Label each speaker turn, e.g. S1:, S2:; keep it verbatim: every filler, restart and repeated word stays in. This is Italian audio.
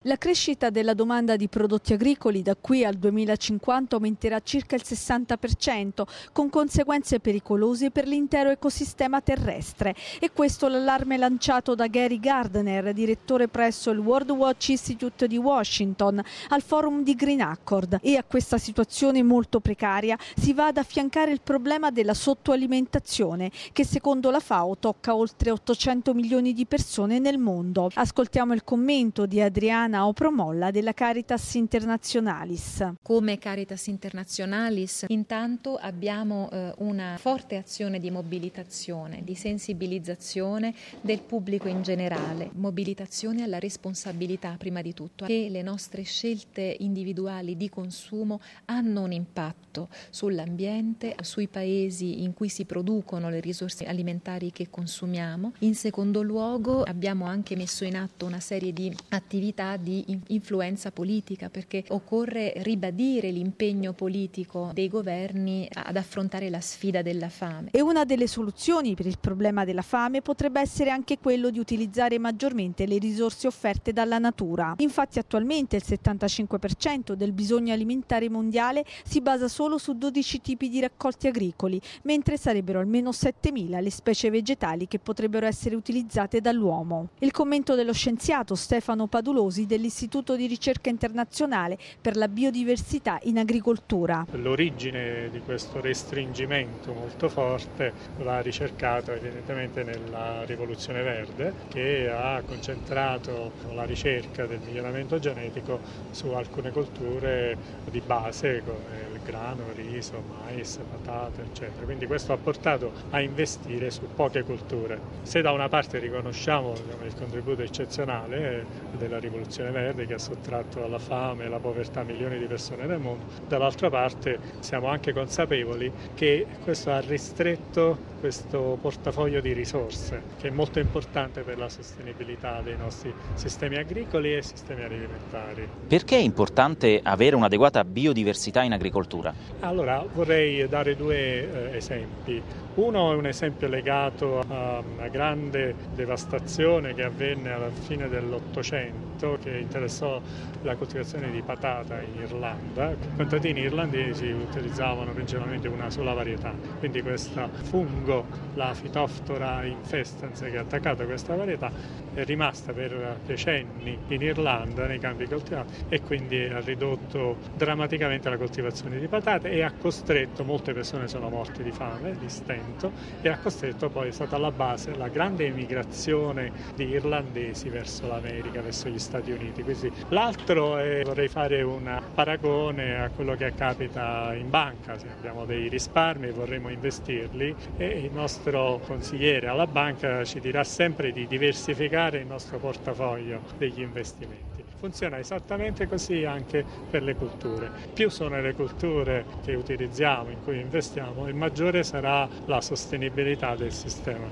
S1: La crescita della domanda di prodotti agricoli da qui al duemilacinquanta aumenterà circa il sessanta per cento, con conseguenze pericolose per l'intero ecosistema terrestre. E questo l'allarme lanciato da Gary Gardner, direttore presso il World Watch Institute di Washington, al forum di Green Accord. E a questa situazione molto precaria si va ad affiancare il problema della sottoalimentazione, che secondo la FAO tocca oltre ottocento milioni di persone nel mondo. Ascoltiamo il commento di Adriana Opromolla della Caritas Internationalis.
S2: Come Caritas Internationalis intanto abbiamo eh, una forte azione di mobilitazione, di sensibilizzazione del pubblico in generale, mobilitazione alla responsabilità prima di tutto, che le nostre scelte individuali di consumo hanno un impatto sull'ambiente, sui paesi in cui si producono le risorse alimentari che consumiamo. In secondo luogo abbiamo anche messo in atto una serie di attività di influenza politica, perché occorre ribadire l'impegno politico dei governi ad affrontare la sfida della fame.
S1: E una delle soluzioni per il problema della fame potrebbe essere anche quello di utilizzare maggiormente le risorse offerte dalla natura. Infatti attualmente il settantacinque per cento del bisogno alimentare mondiale si basa solo su dodici tipi di raccolti agricoli, mentre sarebbero almeno settemila le specie vegetali che potrebbero essere utilizzate dall'uomo. Il commento dello scienziato Stefano Padulosi dell'Istituto di Ricerca Internazionale per la Biodiversità in Agricoltura.
S3: L'origine di questo restringimento molto forte va ricercato evidentemente nella rivoluzione verde, che ha concentrato la ricerca del miglioramento genetico su alcune colture di base come il grano, riso, mais, patate, eccetera. Quindi questo ha portato a investire su poche colture. Se da una parte riconosciamo il contributo eccezionale della rivoluzione verde che ha sottratto alla fame e alla povertà milioni di persone nel mondo, dall'altra parte siamo anche consapevoli che questo ha ristretto questo portafoglio di risorse che è molto importante per la sostenibilità dei nostri sistemi agricoli e sistemi alimentari.
S4: Perché è importante avere un'adeguata biodiversità in agricoltura?
S3: Allora vorrei dare due eh, esempi. Uno è un esempio legato a una grande devastazione che avvenne alla fine dell'Ottocento, che interessò la coltivazione di patata in Irlanda. I contadini irlandesi utilizzavano principalmente una sola varietà, quindi questo fungo, la Phytophthora infestans, che ha attaccato questa varietà, è rimasta per decenni in Irlanda nei campi coltivati e quindi ha ridotto drammaticamente la coltivazione di patate e ha costretto, molte persone sono morte di fame, di stento, e ha costretto poi, è stata alla base la grande emigrazione di irlandesi verso l'America, verso gli Stati Uniti. Quindi, l'altro è, vorrei fare un paragone a quello che capita in banca. Se abbiamo dei risparmi e vorremmo investirli, e il nostro consigliere alla banca ci dirà sempre di diversificare il nostro portafoglio degli investimenti. Funziona esattamente così anche per le colture. Più sono le colture che utilizziamo, in cui investiamo, e maggiore sarà la sostenibilità del sistema.